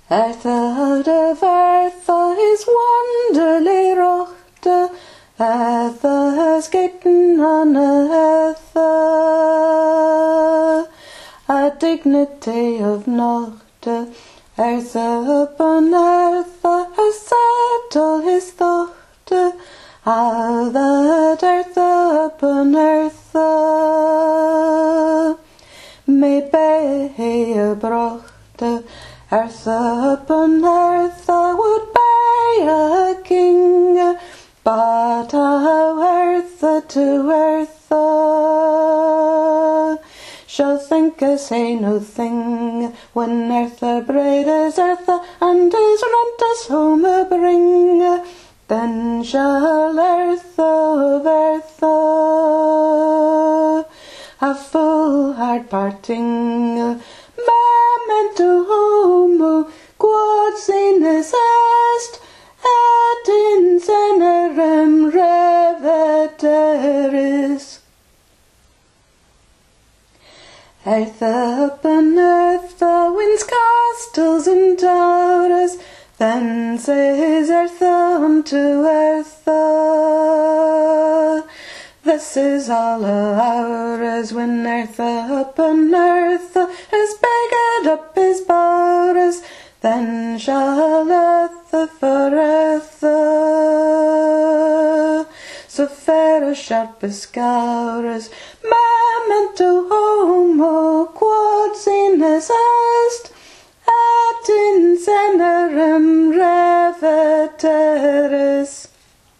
Eartha de Vertha is wonderly rochte, Eartha is gaten on Eartha, a dignity of nochte, Eartha upon Eartha has settled his thochte, how that Eartha upon Eartha may be a brochte. Eartha upon Eartha would be a king, but how Eartha to Eartha shall think as he no thing, when Eartha braid is Eartha and his rent as home a bring, then shall Eartha of Eartha a full hard parting. Memento homo, quod sinus est, et in cenerem reveteris. Eartha upon Eartha wins castles and towers, then says Eartha unto Eartha, this is all ours, when Eartha upon Eartha has bagged up his bowers, then shall Eartha for Eartha so fair as sharp as scours. Memento homo, quod sinus est, et in cenerem reveteris.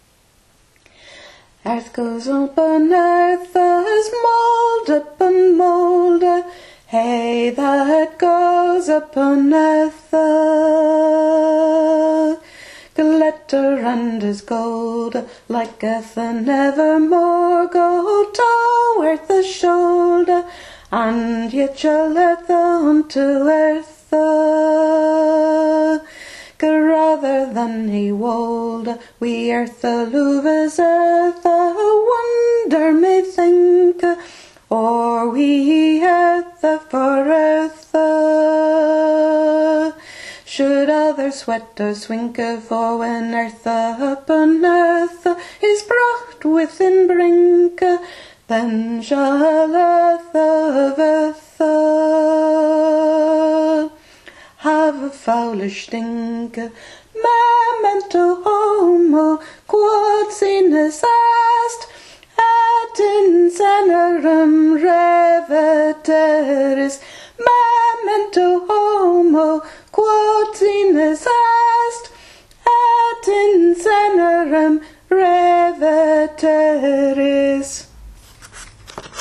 Earth goes upon Eartha as mould upon mould, hey that goes upon Eartha. Glitter and is gold, like Eartha nevermore go to Eartha's shoulder, and yet shall Eartha unto Eartha. Rather than he wold, we Eartha louvers Eartha a wonder may think, or we Eartha for Eartha should other sweat or swinker, for when Eartha upon Eartha is brought within brink, then shall Eartha of Eartha have a foulish stink. Memento homo, quod sinus est, et in cenerem reveteris. Memento homo, quod sinus est, et in cenerem reveteris.